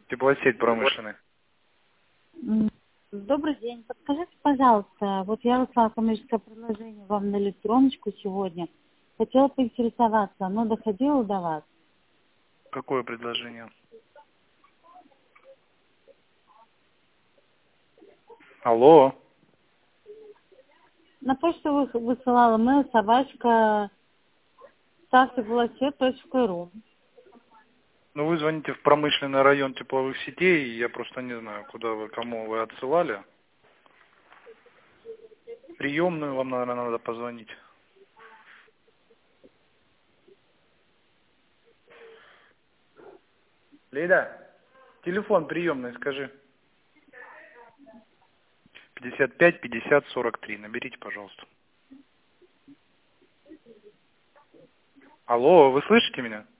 Теплосеть промышленная. Добрый день. Подскажите, пожалуйста, вот я выслала коммерческое предложение вам на электроночку сегодня. Хотела поинтересоваться, оно доходило до вас? Какое предложение? Алло. На почту высылала mail собачка ставьтеплосет.ру. Ну, вы звоните в промышленный район тепловых сетей, и я просто не знаю, куда вы, кому вы отсылали. Приемную вам, наверное, надо позвонить. Лида, телефон приемный, скажи. 55 50 43. Наберите, пожалуйста. Алло, вы слышите меня?